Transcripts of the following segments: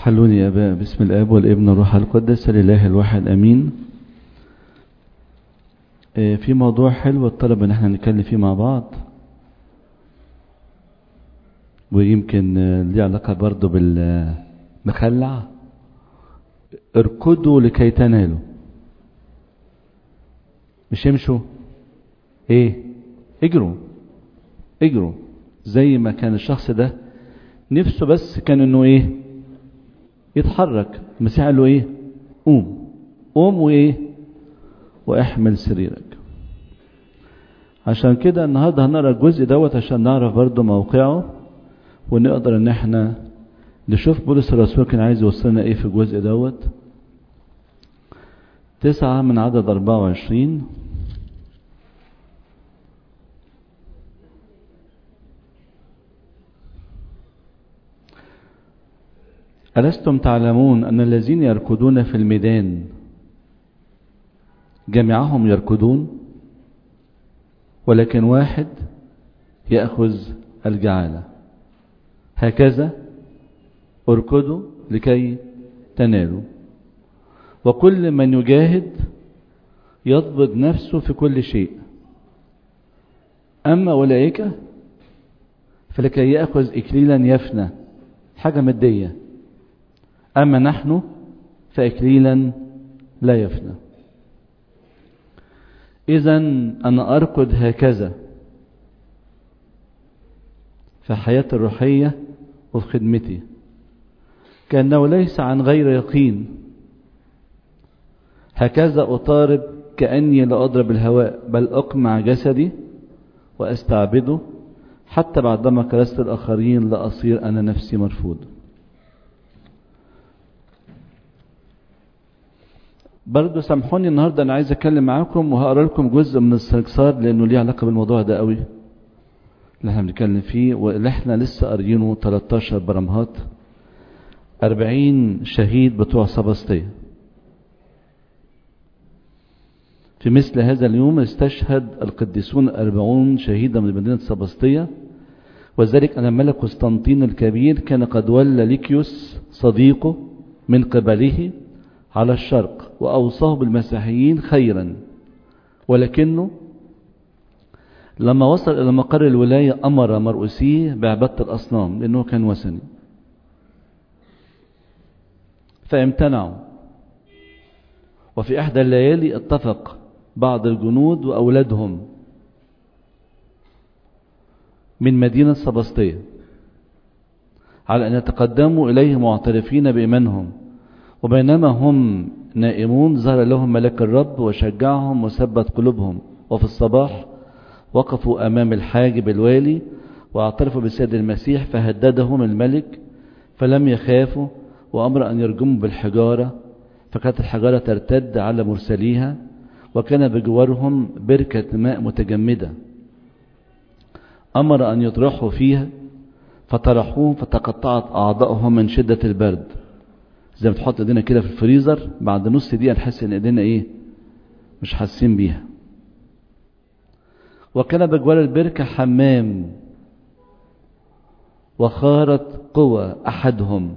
حلوني يا أباء باسم الآب والابن والروح القدس الإله الواحد أمين. في موضوع حلو الطلب ان احنا نتكلم فيه مع بعض، ويمكن ليه علاقة برضو بالمخلع. اركضوا لكي تنالوا، مش يمشوا، اجروا زي ما كان الشخص ده نفسه بس كان انه يتحرك. المسيح قال له قوم واحمل سريرك. عشان كده النهارده هنقرا الجزء دوت عشان نعرف برضو موقعه، ونقدر ان احنا نشوف بولس الرسول كان عايز يوصلنا في الجزء دوت. 9 من عدد 24. ألستم تعلمون أن الذين يركضون في الميدان جميعهم يركضون، ولكن واحد يأخذ الجعالة؟ هكذا اركضوا لكي تنالوا. وكل من يجاهد يضبط نفسه في كل شيء، أما أولئك فلكي يأخذ إكليلا يفنى، حاجة مادية، أما نحن فإكليلا لا يفنى. إذن أنا أركض هكذا في حياتي الروحية وفي خدمتي، كأنه ليس عن غير يقين. هكذا أطارد كأني لا أضرب الهواء، بل أقمع جسدي وأستعبده، حتى بعدما كرست الآخرين لا أصير أنا نفسي مرفوض. برضو سامحوني النهاردة أنا عايز أتكلم معاكم وهقرأ لكم جزء من السنكسار، لأنه ليه علاقة بالموضوع ده قوي اللي احنا بنتكلم فيه، واللي احنا لسه قاريينه 13 برمهات 40 شهيد بتوع سباسطية. في مثل هذا اليوم استشهد القديسون 40 شهيدا من مدينة سباسطية، وذلك أن الملك قسطنطين الكبير كان قد ولى ليكيوس صديقه من قبله على الشرق، وأوصاه بالمسيحيين خيرا، ولكنه لما وصل إلى مقر الولاية أمر مرؤوسيه بعبادة الأصنام لأنه كان وثني، فامتنعوا. وفي إحدى الليالي اتفق بعض الجنود وأولادهم من مدينة سباسطية على أن يتقدموا إليه معترفين بإيمانهم، وبينما هم نائمون ظهر لهم ملاك الرب وشجعهم وثبت قلوبهم. وفي الصباح وقفوا أمام الحاجب الوالي واعترفوا بالسيد المسيح، فهددهم الملك فلم يخافوا، وأمر أن يرجموا بالحجارة، فكانت الحجارة ترتد على مرسليها، وكان بجوارهم بركة ماء متجمدة. أمر أن يطرحوا فيها فطرحوهم، فتقطعت أعضاؤهم من شدة البرد، زي ما تحط ايدينا كده في الفريزر بعد نص دقيقة نحس ان ايدينا مش حاسين بيها. وكان بجوار البركة حمام، وخارت قوى أحدهم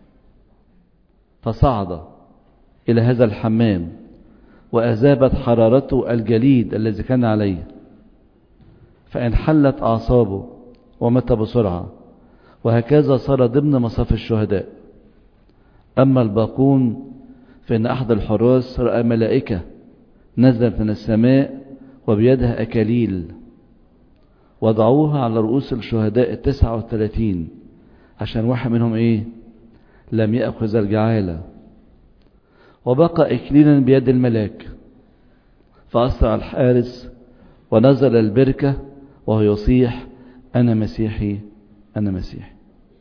فصعد إلى هذا الحمام وأذابت حرارته الجليد الذي كان عليه، فانحلت أعصابه ومات بسرعة، وهكذا صار ضمن مصاف الشهداء. أما الباقون فإن أحد الحراس رأى ملائكة نزلت من السماء وبيدها أكاليل، وضعوها على رؤوس الشهداء 39 عشان واحد منهم لم يأخذ الجعالة. وبقى إكليلا بيد الملاك، فأسرع الحارس ونزل البركة وهو يصيح: أنا مسيحي، أنا مسيحي.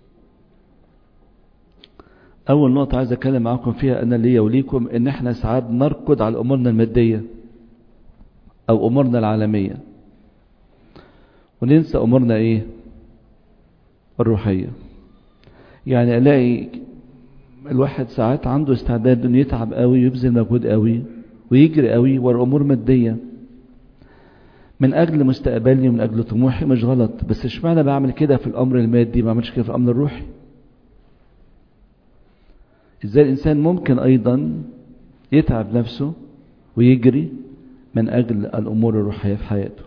أول نقطة عايز أتكلم معاكم فيها أنا ليا وليكم، إن إحنا ساعات نركض على أمورنا المادية أو أمورنا العالمية، وننسى أمورنا الروحية. يعني ألاقي الواحد ساعات عنده استعداد إنه يتعب قوي ويبذل مجهود قوي ويجري قوي ورا أمور مادية من أجل مستقبلي ومن أجل طموحي، مش غلط، بس اشمعنى بعمل كده في الأمر المادي ما بعملش كده في الأمر الروحي؟ ازاي الإنسان ممكن أيضا يتعب نفسه ويجري من أجل الأمور الروحية في حياته.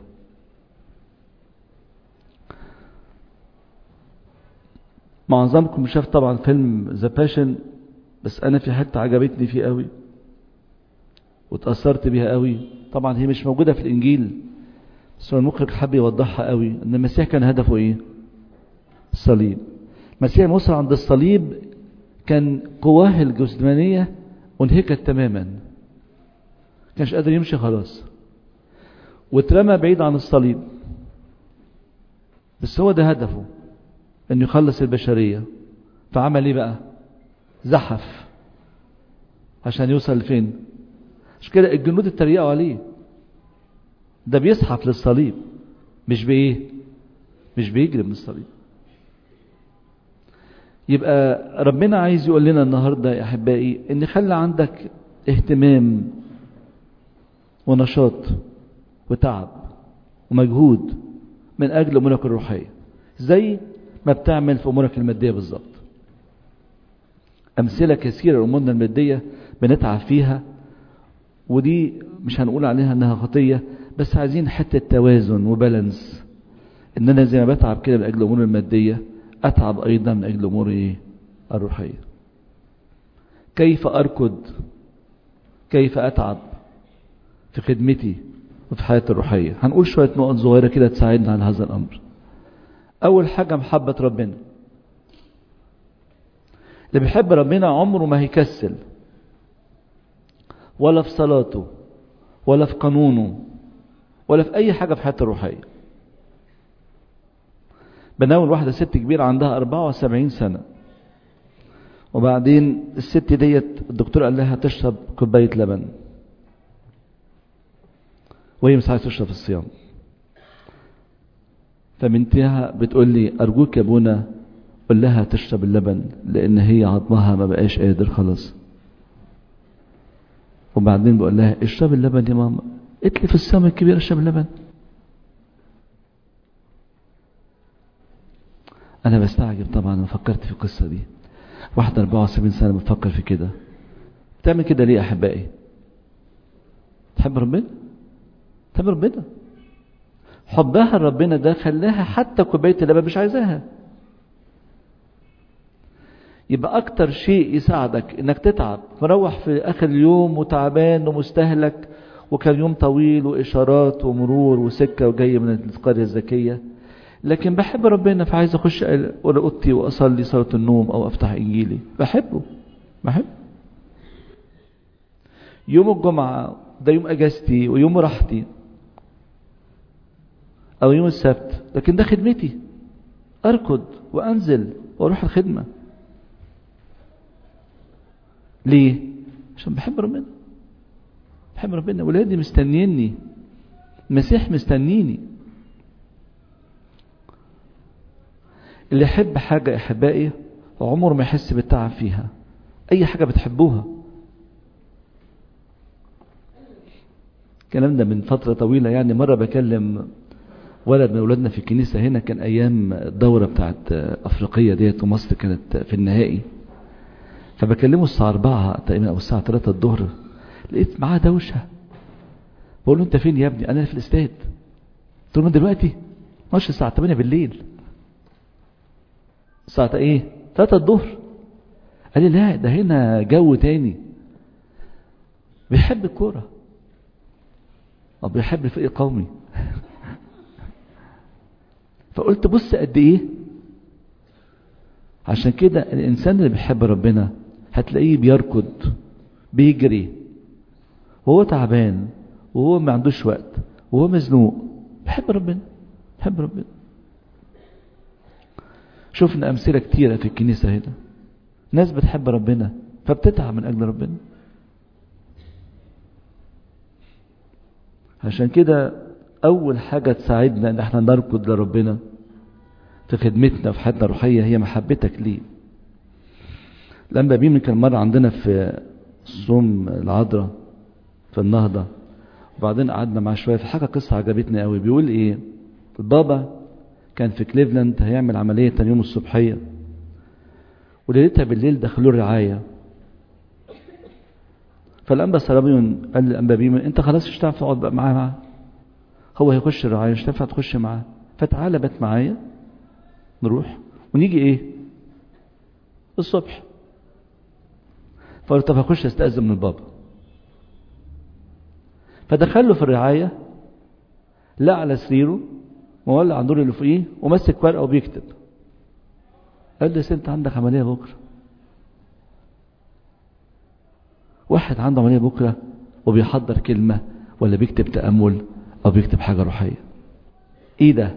معظمكم شاف طبعا فيلم ذا باشن، بس أنا في حتة عجبتني فيه قوي وتأثرت بيها قوي. طبعا هي مش موجودة في الإنجيل، بس هو المخرج حب يوضحها قوي، ان المسيح كان هدفه ايه؟ الصليب. المسيح وصل عند الصليب كان قواه الجسمانية انهكت تماما، كانش قادر يمشي خلاص، واترمى بعيد عن الصليب. بس هو ده هدفه، انه يخلص البشرية. فعمل ايه بقى؟ زحف عشان يوصل لفين؟ مش كده الجنود اتريقوا عليه، ده بيزحف للصليب، مش بايه؟ مش بيجري من الصليب. يبقى ربنا عايز يقول لنا النهاردة يا أحبائي ان خلي عندك اهتمام ونشاط وتعب ومجهود من أجل أمورك الروحية، زي ما بتعمل في أمورك المادية بالظبط. أمثلة كثيرة أمورنا المادية بنتعب فيها، ودي مش هنقول عليها أنها خطية، بس عايزين حتة توازن وبالانس، ان انا زي ما بتعب كده من اجل الامور المادية اتعب ايضا من اجل الامور ايه؟ الروحية. كيف اركض، كيف اتعب في خدمتي وفي حياتي الروحية. هنقول شوية نقط صغيرة كده تساعدنا على هذا الامر. اول حاجة محبة ربنا. اللي بيحب ربنا عمره ما هيكسل، ولا في صلاته ولا في قانونه ولا في اي حاجة في حياته الروحية. بناول واحدة ست كبيرة عندها 74 سنة، وبعدين الست ديت الدكتور قال لها تشرب كوباية لبن، وهي مش عايزة تشرب في الصيام. فبنتها بتقول لي أرجوك يا ابونا قل لها تشرب اللبن، لأن هي عظمها ما بقاش قادر خلاص. وبعدين بقول لها اشرب اللبن يا ماما. قلت لي في الصيام الكبير اشرب اللبن؟ أنا بستعجب طبعا لما فكرت في القصة دي. واحدة 74 سنة بتفكر في كده، بتعمل كده ليه يا أحبائي؟ تحب ربنا؟ تحب ربنا. حبها لربنا ده خلاها حتى كوباية اللبن مش عايزاها. يبقى أكتر شيء يساعدك إنك تتعب مروح في آخر اليوم وتعبان ومستهلك، وكان يوم طويل وإشارات ومرور وسكة وجاي من القرية الذكية، لكن بحب ربنا فعايز أخش أوضتي وأصلي صلاة النوم أو أفتح إنجيلي. بحبه. يوم الجمعة ده يوم أجازتي ويوم راحتي، أو يوم السبت، لكن ده خدمتي، أركض وأنزل وأروح الخدمة. ليه؟ عشان بحب ربنا. بحب ربنا. ولادي مستنيني، المسيح مستنيني. اللي يحب حاجة يا أحبائي عمره ما يحس بالتعب فيها. أي حاجة بتحبوها. الكلام ده من فترة طويلة، يعني مرة بكلم ولد من أولادنا في الكنيسة هنا، كان أيام الدورة بتاعت أفريقية ديت ومصر كانت في النهائي، فبكلمه الساعة 4 تقريبا أو الساعة 3 الظهر، لقيت معاه دوشة. بقول له أنت فين يا ابني؟ أنا في الاستاد. قلت له من دلوقتي؟ ماشي الساعة 8 بالليل. الساعة ايه؟ 3 الظهر. قال لي لا ده هنا جو تاني. بيحب الكورة أو بيحب الفريق القومي. فقلت بص قد ايه. عشان كده الإنسان اللي بيحب ربنا هتلاقيه بيركض، بيجري وهو تعبان وهو ما عندوش وقت وهو مزنوق. بيحب ربنا. بيحب ربنا. شوفنا أمثلة كتيرة في الكنيسة هنا، ناس بتحب ربنا فبتتعب من أجل ربنا. عشان كده أول حاجة تساعدنا إن احنا نركض لربنا في خدمتنا في حياتنا الروحية هي محبتك ليه. لما بيمن كان مرة عندنا في الصوم العذراء في النهضة، وبعدين قعدنا معاه شوية في حاجة قصة عجبتني قوي. بيقول ايه؟ البابا كان في كليفلاند هيعمل عملية تاني يوم الصبحية، وليلتها بالليل دخلوا الرعاية فالأنبا سرابيون قال للأنبا بيما انت خلاص مش هتعرف تقعد بقى معاه، هو هيخش الرعاية مش هتنفع تخش معاه، فتعالى بات معايا نروح ونيجي ايه الصبح. فقلت طب هخش استأذن من البابا. فدخله في الرعاية، لا على سريره مولع عن دور اللي فوقيه ومسك ورقه وبيكتب. قال لي انت عندك عملية بكرة. واحد عنده عملية بكرة وبيحضر كلمة ولا بيكتب تأمل او بيكتب حاجة روحية. ايه ده؟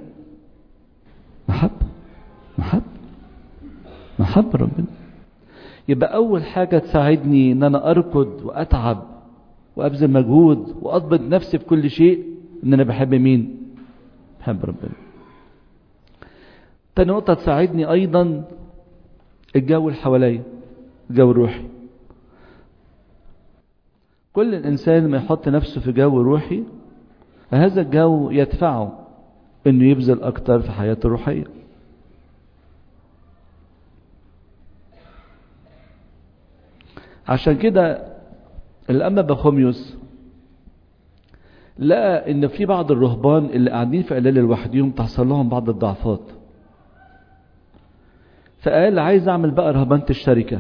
محبة ربنا. يبقى اول حاجة تساعدني ان انا اركض واتعب وابذل مجهود واضبط نفسي في كل شيء، ان انا بحب مين؟ بحب ربنا. تاني نقطة تساعدني ايضا الجو اللي حواليا، الجو الروحي. كل الانسان ما يحط نفسه في جو روحي، هذا الجو يدفعه انه يبذل اكتر في حياته الروحية. عشان كده الأنبا بخوميوس لقى ان في بعض الرهبان اللي قاعدين في قلال لوحدهم تحصل لهم بعض الضعفات، فقال عايز اعمل بقى رهبانة الشركة،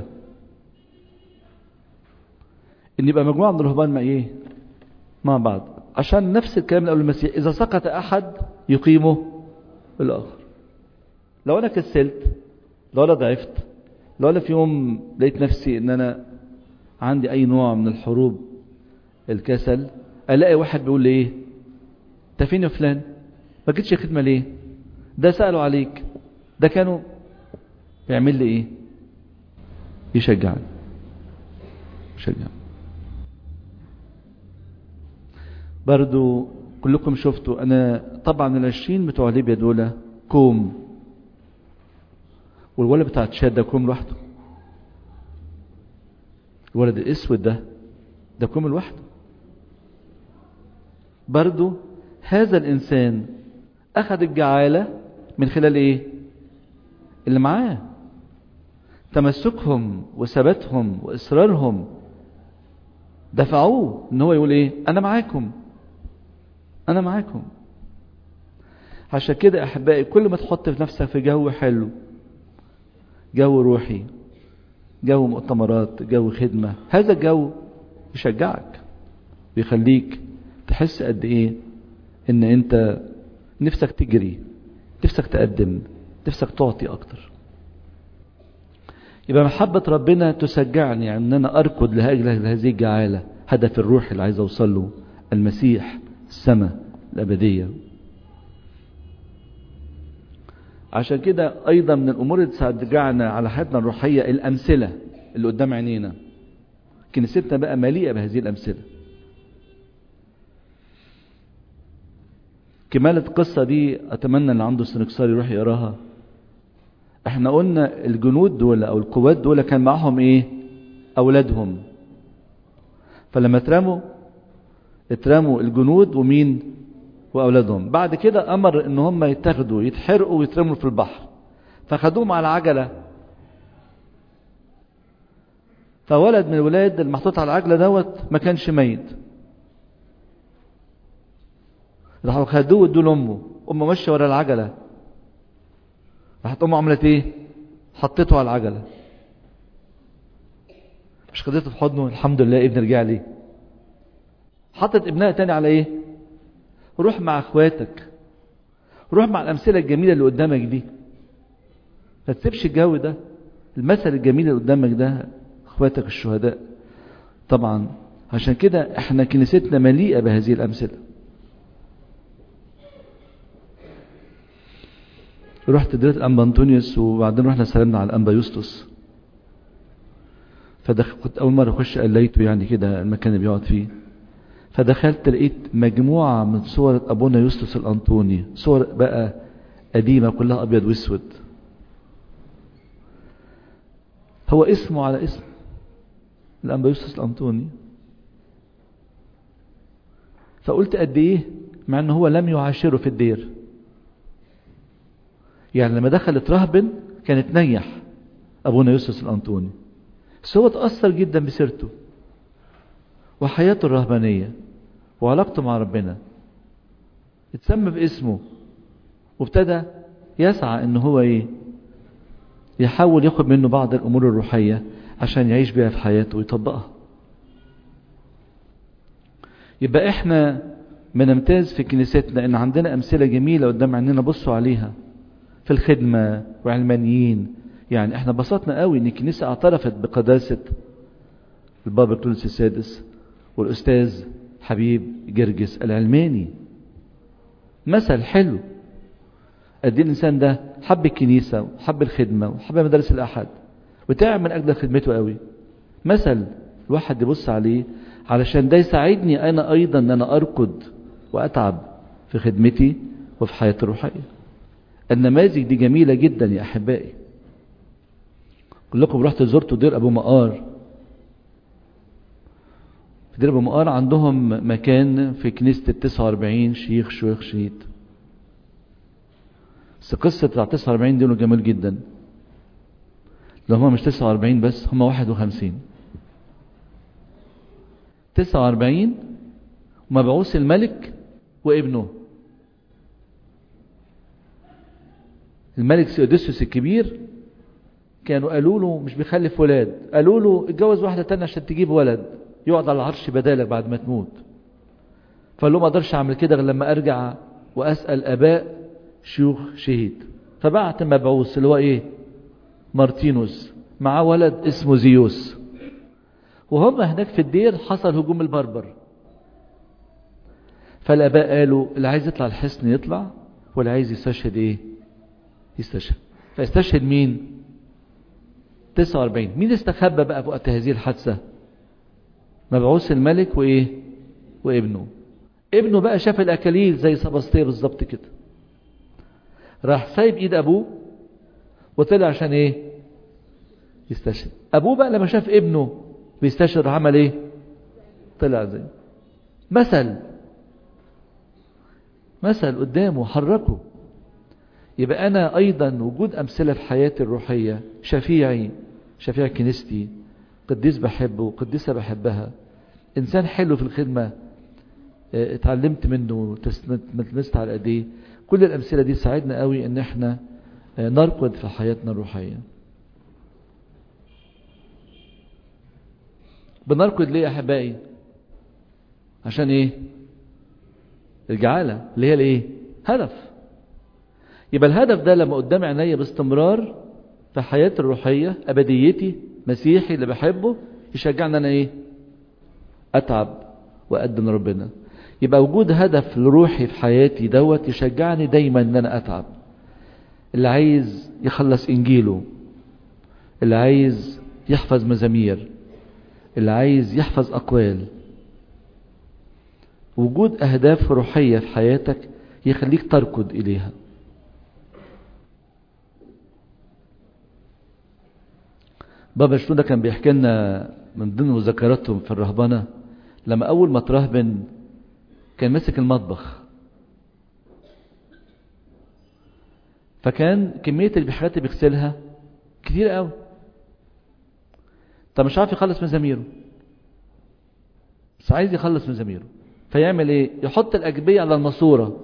ان يبقى مجموعة من الرهبان مع ايه مع بعض، عشان نفس الكلام اللي قاله المسيح اذا سقط احد يقيمه الاخر. لو انا كسلت، لو انا ضعفت، لو انا في يوم لقيت نفسي ان انا عندي اي نوع من الحروب الكسل، الاقي واحد بيقول لي ايه انت فين يا فلان، ما جيتش خدمة ليه، ده سألوا عليك، ده كانوا يعمل لي ايه، يشجعني. برضو كلكم شفتوا انا طبعا العشرين بتوع ليبيا دول كوم، والولد بتاع تشاد ده كوم لوحده، الولد الاسود ده كوم لوحده. برضو هذا الانسان اخذ الجعالة من خلال ايه اللي معاه، تمسكهم وثباتهم واصرارهم دفعوه ان هو يقول ايه انا معاكم. عشان كده احبائي كل ما تحط في نفسك في جو حلو، جو روحي، جو مؤتمرات، جو خدمة، هذا الجو يشجعك ويخليك تحس قد ايه ان انت نفسك تجري، نفسك تقدم، نفسك تعطي اكتر. يبقى محبة ربنا تشجعني ان انا اركض لهذه الجعالة، هدف الروح اللي عايز اوصل له، المسيح، السماء الابدية. عشان كده ايضا من الامور اللي تشجعنا على حياتنا الروحية الامثلة اللي قدام عينينا. كنيستنا بقى مليئة بهذه الامثلة. كمالة القصة دي اتمنى ان عنده سنكسار يروح يقراها. احنا قلنا الجنود دول او القوات دول كان معهم ايه اولادهم، فلما اترموا الجنود ومين واولادهم، بعد كده امر ان هم يتاخدوا يتحرقوا ويترموا في البحر، فخدوهم على عجلة. فولد من الولاد المحطوط على العجلة ما كانش ميت، راحوا خدوه وادوه لامه، امه ماشيه ورا العجلة، راحت امه عملت ايه حطيته على العجلة، مش خدته في حضنه الحمد لله ابن رجع لي، حطت ابنها تاني على ايه، روح مع اخواتك، روح مع الامثله الجميله اللي قدامك دي، ما تسيبش الجو ده، المثل الجميل اللي قدامك ده اخواتك الشهداء. طبعا عشان كده احنا كنيستنا مليئه بهذه الامثله. رحت ديرة الانبا انطونيوس وبعدين رحنا سلمنا على الانبا يوستوس، كنت اول مره اخش قليته يعني كده المكان اللي بيقعد فيه، فدخلت لقيت مجموعه من صور ابونا يوستوس الانطوني، صور بقى قديمه كلها ابيض واسود، هو اسمه على اسم الانبا يوستوس الانطوني. فقلت قد ايه مع ان هو لم يعاشره في الدير، يعني لما دخلت رهبن كانت نيح ابونا يوستوس الانطوني، بس هو تأثر جدا بسيرته وحياته الرهبانية وعلاقته مع ربنا، اتسمى باسمه وابتدى يسعى ان هو يحاول ياخد منه بعض الامور الروحية عشان يعيش بيها في حياته ويطبقها. يبقى احنا بنمتاز في كنيستنا ان عندنا امثلة جميلة قدام عيننا بصوا عليها في الخدمة وعلمانيين. يعني احنا بسطنا قوي ان الكنيسة اعترفت بقداسة البابا كلونس السادس والاستاذ حبيب جرجس العلماني. مثل حلو قد ايه الانسان ده حب الكنيسة وحب الخدمة وحب مدارس الاحد وتعب من اجل خدمته قوي. مثل الواحد يبص عليه علشان ده يساعدني انا ايضا ان انا اركض واتعب في خدمتي وفي حياتي الروحية. النماذج دي جميلة جدا يا احبائي. كلكم رحت زرتوا دير ابو مقار. في دير ابو مقار عندهم مكان في كنيسة 49 شيخ شيوخ شهيد. بس قصة بتاع 49 دول جميل جدا. لو هم مش 49 بس، هم 51. 49 مبعوث الملك وابنه. الملك سيودوسيوس الكبير كانوا قالوا له مش بيخلف ولاد، قالوا له اتجوز واحدة تانية عشان تجيب ولد يقعد على العرش بدالك بعد ما تموت. فقال له ما اقدرش اعمل كده غير لما ارجع واسأل اباء شيوخ شهيد. فبعت مبعوث اللي هو مارتينوس معاه ولد اسمه زيوس. وهم هناك في الدير حصل هجوم البربر. فالاباء قالوا اللي عايز يطلع الحصن يطلع واللي عايز يستشهد يستشهد. فاستشهد مين؟ 49. مين استخبى بقى في وقت هذه الحادثة؟ مبعوث الملك وابنه. ابنه بقى شاف الاكاليل زي سباسطيه بالظبط كده، راح سايب ايد ابوه وطلع عشان يستشهد. ابوه بقى لما شاف ابنه بيستشهد عمل طلع زي مثل قدامه حركه. يبقى انا ايضا وجود امثلة في حياتي الروحية، شفيع كنيستي، قديس بحبه، قديسة بحبها، انسان حلو في الخدمة اتعلمت منه تلمست على ايديه. كل الامثلة دي ساعدنا قوي ان احنا نركض في حياتنا الروحية. بنركض ليه يا احبائي؟ عشان الجعالة اللي هي هدف. يبقى الهدف ده لما قدام عينيا باستمرار في حياتي الروحية، ابديتي، مسيحي اللي بحبه، يشجعني انا اتعب واقدم ربنا. يبقى وجود هدف لروحي في حياتي دوت يشجعني دايما ان انا اتعب. اللي عايز يخلص انجيله، اللي عايز يحفظ مزامير، اللي عايز يحفظ اقوال. وجود اهداف روحية في حياتك يخليك تركض اليها. بابا شنودة كان بيحكي لنا من ضمن مذكراتهم في الرهبنة، لما اول ما ترهبن كان ماسك المطبخ، فكان كمية الحاجات اللي بيغسلها كتير قوي. طب مش عارف يخلص مزاميره، بس عايز يخلص مزاميره، فيعمل يحط الأجبية على الماسورة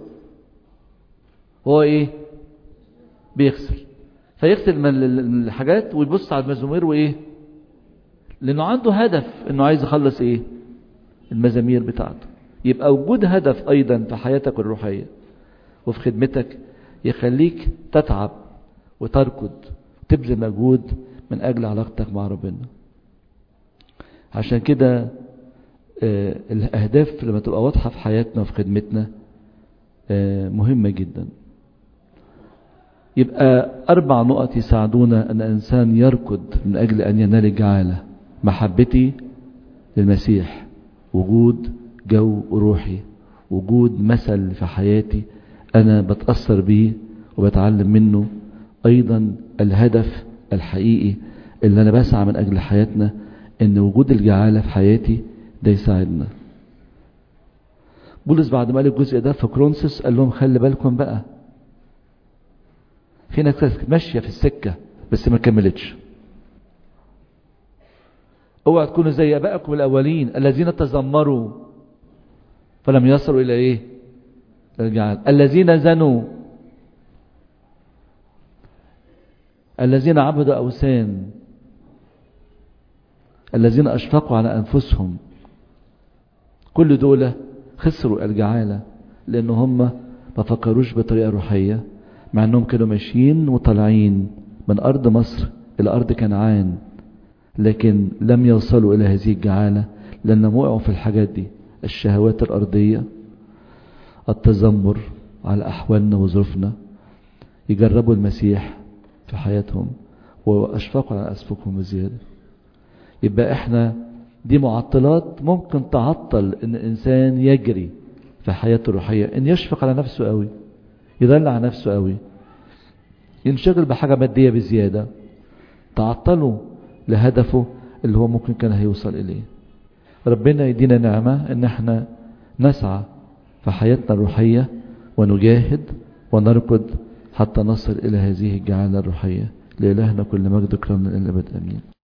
وهو بيغسل. فيغسل من الحاجات ويبص على المزامير لأنه عنده هدف انه عايز يخلص المزامير بتاعته. يبقى وجود هدف ايضا في حياتك الروحية وفي خدمتك يخليك تتعب وتركض وتبذل مجهود من اجل علاقتك مع ربنا. عشان كده الاهداف لما تبقى واضحة في حياتنا وفي خدمتنا مهمة جدا. يبقى 4 نقط يساعدونا ان الانسان يركض من اجل ان ينال الجعالة: محبتي للمسيح، وجود جو روحي، وجود مثل في حياتي انا بتأثر بيه وبتعلم منه، ايضا الهدف الحقيقي اللي انا بسعى من اجل حياتنا، ان وجود الجعالة في حياتي ده يساعدنا. بولس بعد ما قال الجزء ده في كورنثوس قال لهم خلي بالكم بقى، في ناس ماشية في السكة بس ما كملتش. اوعى تكونوا زي ابائكم الاولين الذين تذمروا فلم يصلوا الى ايه؟ الجعال. الذين زنوا، الذين عبدوا اوثان، الذين اشفقوا على انفسهم، كل دول خسروا الجعالة لان هم ما فكروش بطريقة روحية، مع انهم كانوا ماشيين وطالعين من ارض مصر الى ارض كنعان، لكن لم يوصلوا الى هذه الجعالة لانهم وقعوا في الحاجات دي، الشهوات الارضية، التذمر على احوالنا وظروفنا، يجربوا المسيح في حياتهم واشفقوا على انفسهم بزيادة. يبقى احنا دي معطلات ممكن تعطل ان الانسان يجري في حياته الروحية، ان يشفق على نفسه قوي، يدلع نفسه قوي، ينشغل بحاجة مادية بزيادة، تعطله لهدفه اللي هو ممكن كان هيوصل اليه. ربنا يدينا نعمة ان احنا نسعى في حياتنا الروحية ونجاهد ونركض حتى نصل الى هذه الجعالة الروحية. لإلهنا كل مجد وكرم الى الابد امين.